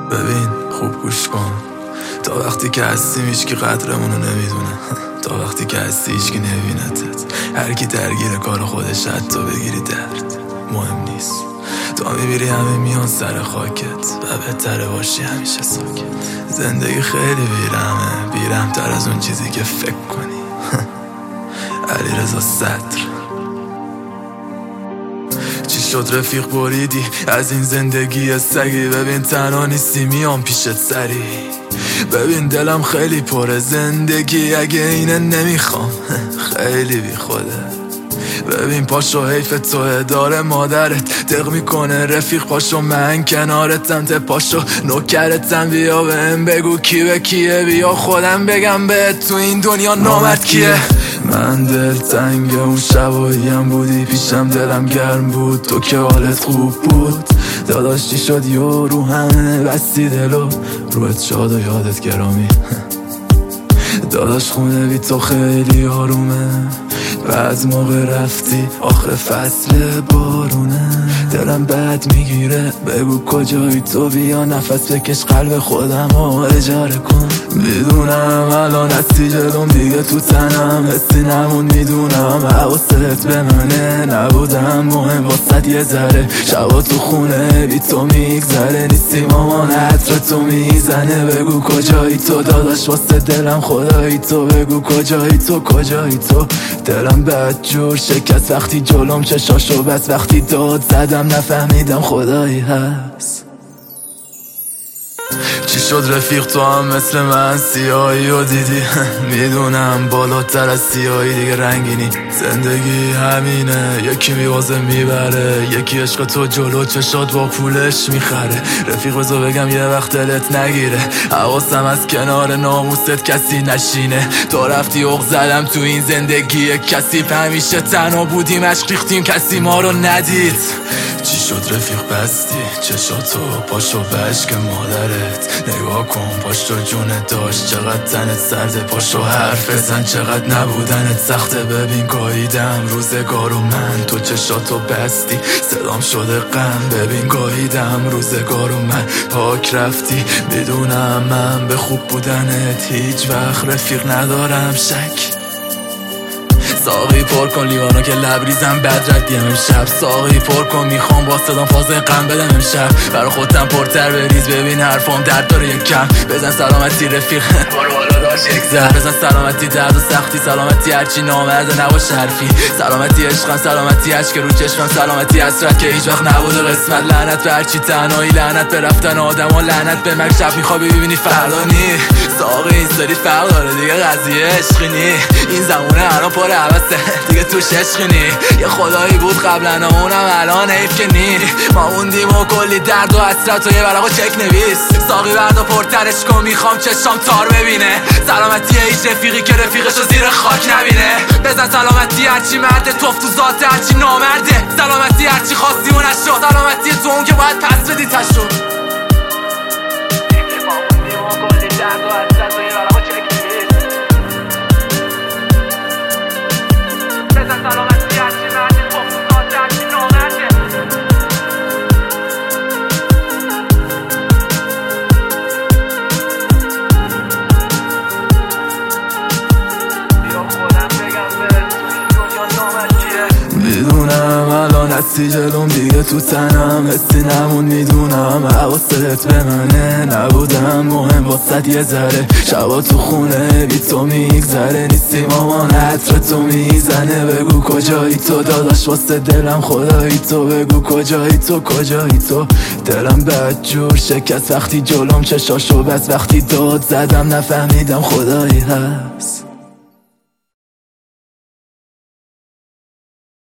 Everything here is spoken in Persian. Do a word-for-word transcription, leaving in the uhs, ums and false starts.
ببین خوب گوش کن، تا وقتی که هستیم هیچکی قدرمونو نمیدونه. تا وقتی که هستی هیچکی نبینتت. هر کی درگیر کار خودش، حتی بگیری درد مهم نیست. تا میبینی همه میان سر خاکت و بهتره باشی همیشه ساکت. زندگی خیلی بیرمه، بیرم تر از اون چیزی که فکر کنی. علیرضا صدر. چی شد رفیق بریدی از این زندگی سگی؟ ببین تنها نیستی میام پیشت سری. ببین دلم خیلی پره زندگی اگه اینه نمیخوام. خیلی بی خوده. ببین پاشو حیف توه، داره مادرت دق میکنه. رفیق پاشو من کنارتم، ته پاشو نوکرتم. بیا بهم بگو کی به کیه، بیا خودم بگم بهت تو این دنیا نامرد کیه. من دل تنگ اون شباییم بودی پیشم، دلم گرم بود تو که حالت خوب بود. داداش چی شد یو رو همه بستی دلو، روحت شاد و یادت گرامی. داداش خونه بی تو خیلی آرومه، بعد موقع رفتی آخر فصل بارونه. دلم بد میگیره بگو کجایی تو، بیا نفس بکش قلب خودم رو اجاره کن. میدونم الان هستی جلوم دیگه تو تنم، حسی نمون میدونم حواست به منه. نبودم مهم واسد یه ذره، شبا تو خونه بی تو میگذره. نیستی مامان عطر تو میزنه، بگو کجایی تو داداش واسه دلم خدایی تو. بگو کجایی تو کجایی تو. دلم بد جور شکست وقتی جلوم چشاشو بس، وقتی داد زدم نفهمیدم خدایی هست. چی شد رفیق تو هم مثل من سیاهی و دیدی؟ میدونم بالاتر از سیاهی دیگه رنگینی. زندگی همینه، یکی میوازه میبره، یکی عشق تو جلو چشات با پولش میخره. رفیق بزا بگم یه وقت دلت نگیره، حواسم از کنار ناموست کسی نشینه. تو رفتی اغ زدم تو این زندگی کسی، همیشه تنها بودیم عشق ریختیم کسی ما رو ندید. چی شد رفیق بستی چشاتو، پاشو بشک مادرت نگاه کن. پاشو جونت داشت چقدر تنت سرده، پاشو حرف بزن چقدر نبودنت سخته. ببین گاهیدم روزگارو من، تو چشاتو بستی صدام شده غم. ببین گاهیدم روزگارو من، پاک رفتی. میدونم من به خوب بودنت هیچ وقت رفیق ندارم شک. ساقی پر کن لیوانو که لبریزم بد ردیم امشب. ساقی پر کن میخوام با صدام فاز غم بدم امشب. برا خودم پرتر بریز ببین حرفام درد داره یک کم. بزن سلامتی رفیق بارو بالا داشت یک زر. بزن سلامتی درد و سختی، سلامتی هرچی نامرده نباشه حرفی. سلامتی عشقم، سلامتی عشق رو چشمم، سلامتی حسرت که هیچ وقت نبوده قسمت. لعنت به هرچی تنهایی، لعنت به رفتن آدم و لعنت به مرگ. شب میخوای ببینی فردا نی. ساقی این سری فرق داره دیگه، قضیه عشقی نی. این زمونه الان پر عوضه دیگه توش عشقی نی. یه خدایی بود قبلا اونم الان حیف که نی. ما موندیم و کلی درد و حسرت و یه بلاغو چک نویس. ساقی بردا پرترش کن میخوام چشام تار ببینه. سلامتی هیچ رفیقی که رفیقشو زیر خاک نبینه. بزن سلامتی هرچی مرده توف تو ذات هرچی نامرده. سلامتی هرچی خواستی و نشد، سلامتی تو اون که باید پس بدی تشو. ما موندیم و کلی درد و حسرت و یه بلاغو چک نویس. بزن سلامتی هرچی مرده توف تو ذات هرچی نامرده. میدونم الان هستی جلوم دیگه تو تنم، حسی نمون میدونم حواست به منه. نبودم مهم واسد یه ذره، شبا تو خونه بی تو میگذره. نیستی مامان عطر تو میزنه، بگو کجایی تو داداش واسه دلم خدایی تو. بگو کجایی تو کجایی تو. دلم بد جور شکست وقتی جلوم چشاشو بس، وقتی داد زدم نفهمیدم خدایی هست.